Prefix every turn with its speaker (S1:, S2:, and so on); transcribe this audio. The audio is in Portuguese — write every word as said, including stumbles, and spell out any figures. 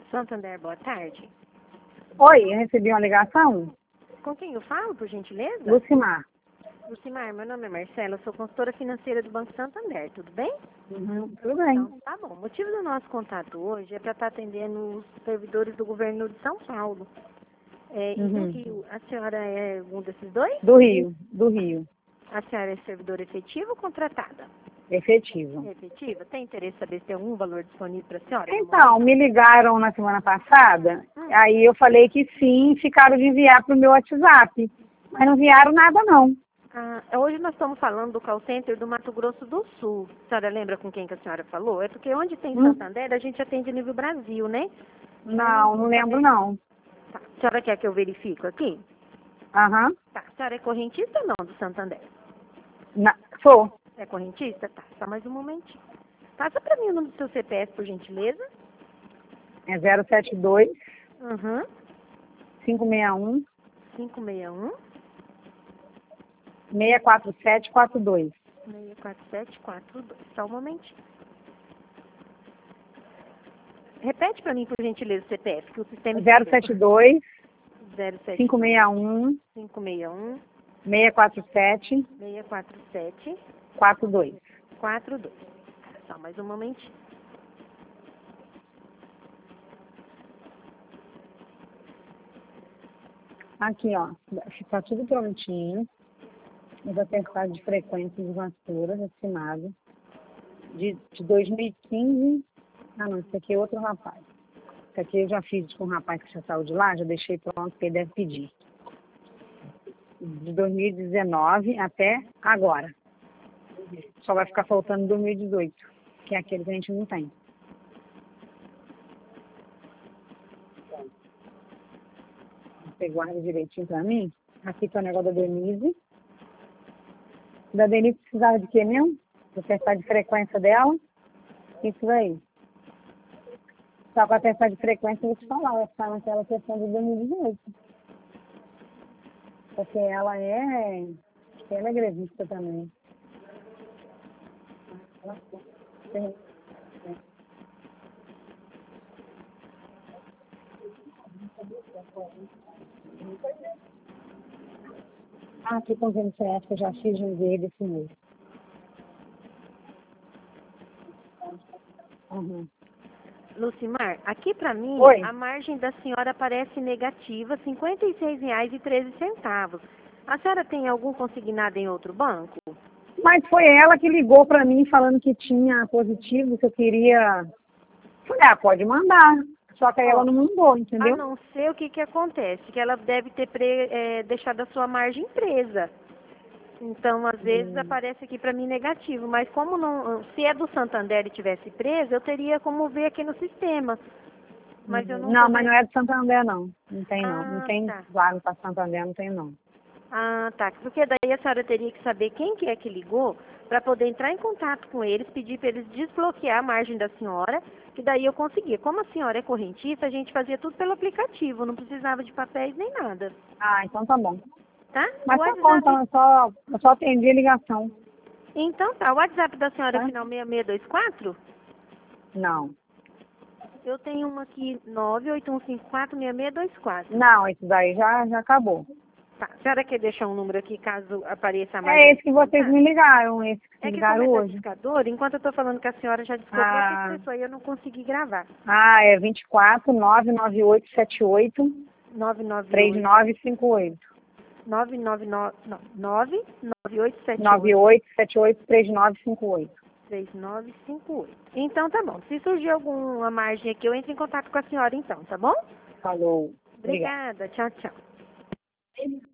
S1: Santander, boa tarde.
S2: Oi, eu recebi uma ligação?
S1: Com quem eu falo, por gentileza?
S2: Lucimar.
S1: Lucimar, meu nome é Marcela, eu sou consultora financeira do Banco Santander, tudo bem?
S2: Uhum, tudo bem.
S1: Então, tá bom. O motivo do nosso contato hoje é para estar atendendo os servidores do governo de São Paulo. É, e do
S2: Uhum.
S1: Rio, a senhora é um desses dois?
S2: Do Rio, do Rio.
S1: A senhora é servidora efetiva ou contratada?
S2: Efetivo.
S1: Efetiva? Tem interesse em saber se tem algum valor disponível para a senhora? no
S2: Então,
S1: momento?
S2: me ligaram na semana passada,
S1: Hum.
S2: aí eu falei que sim, ficaram de enviar pro meu WhatsApp. Mas não enviaram nada, não.
S1: Ah, hoje nós estamos falando do call center do Mato Grosso do Sul. A senhora lembra com quem que a senhora falou? É porque onde tem
S2: Hum.
S1: Santander, a gente atende nível Brasil, né?
S2: Não, não lembro, não.
S1: Tá. A senhora quer que eu verifique aqui?
S2: Aham.
S1: Tá. A senhora é correntista ou não do Santander?
S2: Na- Sou.
S1: É correntista? Tá. Só mais um momentinho. Passa para mim o número do seu C P F, por gentileza.
S2: É zero sete dois,
S1: Uhum.
S2: cinco seis um,
S1: cinco seis um,
S2: seis quatro sete quatro dois.
S1: seis quatro sete quatro dois. Só um momentinho. Repete para mim, por gentileza, o C P F, que o sistema
S2: zero sete dois,
S1: zero sete
S2: cinco seis um,
S1: cinco seis um,
S2: seis quatro sete
S1: seis quatro sete
S2: quatro dois.
S1: quatro dois. Só mais um momentinho.
S2: Aqui, ó, está tudo prontinho. Os atestados de frequência de vassouras assinado. De, de dois mil e quinze. Ah, não, esse aqui é outro rapaz. Esse aqui eu já fiz com um rapaz que já saiu de lá, já deixei pronto, porque ele deve pedir. De dois mil e dezenove até agora. Só vai ficar faltando dois mil e dezoito, que é aquele que a gente não tem. Você guarda direitinho pra mim. Aqui tá o negócio da Denise. Da Denise precisava de quê mesmo? Do testar de frequência dela. Isso aí. Só com a testar de frequência, eu vou te falar, vai ficar naquela questão de dois mil e dezoito. Porque ela é. Acho que ela é grevista também. Tem- Ah, aqui com o V C F, eu já fiz um dele esse mês. Uhum.
S1: Lucimar, aqui para mim,
S2: Oi.
S1: a margem da senhora aparece negativa, cinquenta e seis reais e treze centavos. A senhora tem algum consignado em outro banco?
S2: Mas foi ela que ligou pra mim falando que tinha positivo, que eu queria. Falei, ah, pode mandar. Só que aí ela
S1: Ó,
S2: não mandou,
S1: a
S2: entendeu?
S1: não ser o que, que acontece, que ela deve ter pre- eh, deixado a sua margem presa. Então, às vezes,
S2: Hum.
S1: aparece aqui para mim negativo. Mas como não, se é do Santander e tivesse presa, eu teria como ver aqui no sistema. Mas eu
S2: Uhum.
S1: não tô
S2: Não, mas
S1: vendo.
S2: não é do Santander, não. Não tem, não. Não
S1: Ah,
S2: tem
S1: tá.
S2: vaga para Santander, não tem, não.
S1: Ah, tá. Porque daí a senhora teria que saber quem que é que ligou para poder entrar em contato com eles, pedir para eles desbloquear a margem da senhora, que daí eu conseguia. Como a senhora é correntista, a gente fazia tudo pelo aplicativo, não precisava de papéis nem nada,
S2: Ah, então tá bom.
S1: tá? O
S2: Mas tá bom,
S1: WhatsApp.
S2: então eu só, eu só atendi a ligação,
S1: Então tá, o WhatsApp da senhora é
S2: tá?
S1: final seis seis dois quatro?
S2: Não.
S1: Eu tenho uma aqui, nove oito um cinco quatro seis seis dois quatro.
S2: Não, isso daí já, já acabou.
S1: Tá, a senhora quer deixar um número aqui caso apareça a
S2: É
S1: margem
S2: esse que vocês
S1: descontada?
S2: me ligaram, esse que
S1: É
S2: me
S1: que como
S2: ligaram
S1: é
S2: hoje.
S1: codificador, enquanto eu estou falando que a senhora já descobriu outra
S2: Ah,
S1: pessoa e eu não consegui gravar.
S2: ah é vinte e quatro, nove nove oito sete oito,
S1: nove nove
S2: três
S1: oito
S2: nove cinco oito.
S1: nove nove nove nove nove oito sete
S2: nove
S1: oito
S2: oito sete oito três nove cinco oito.
S1: três nove cinco oito. Então tá bom. Se surgir alguma margem aqui, eu entro em contato com a senhora então, tá bom?
S2: Falou. Obrigada.
S1: Obrigada. Tchau, tchau.